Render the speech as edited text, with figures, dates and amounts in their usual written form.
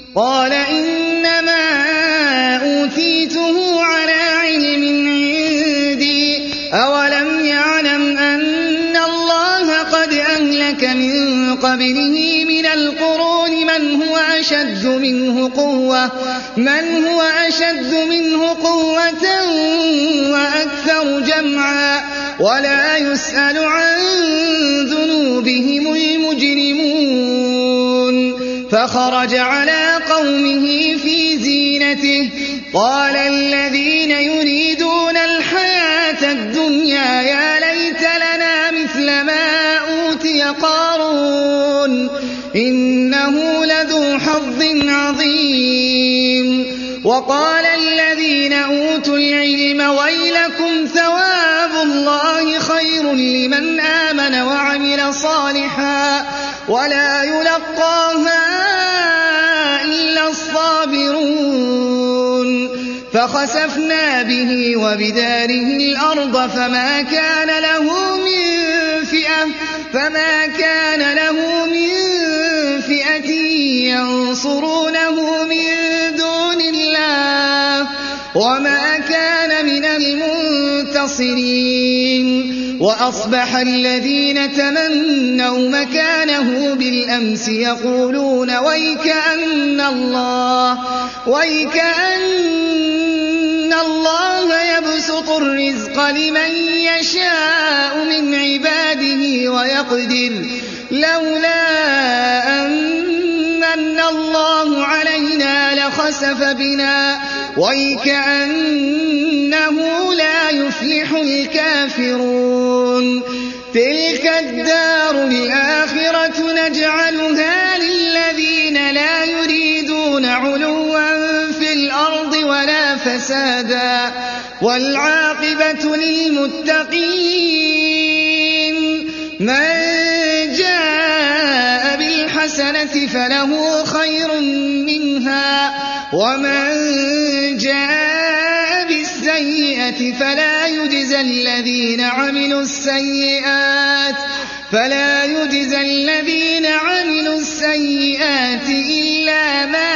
قال إنما أوتيته على علم عندي أولم يعلم أن الله قد أهلك من قبله من القرون من هو أشد منه قوة وأكثر جمعا ولا يسأل عن ذنوبهم المجرمون فخرج على قومه في زينته قال الذين يريدون الحياة الدنيا يا ليت لنا مثل ما أوتي قارون إنه لذو حظ عظيم وقال الذين أوتوا العلم ويلكم ثواب الله خير لمن آمن وعمل صالحا ولا يلقاها إلا الصابرون فخسفنا به وبداره الأرض فما كان له من فئة ينصرونه من دون الله وما كان من المنتصرين وأصبح الذين تمنوا مكانه بالأمس يقولون ويكأن الله يبسط الرزق لمن يشاء من عباده ويقدر لولا أن الله علينا لخسف بنا ويكأنه لا يفلح الكافرون تلك الدار الآخرة نجعلها للذين لا يريدون علوا في الأرض ولا فسادا والعاقبة للمتقين من جاء بالحسنة فله خير منها ومن جاء بالسيئة فلا يجزى الذين عملوا السيئات إلا ما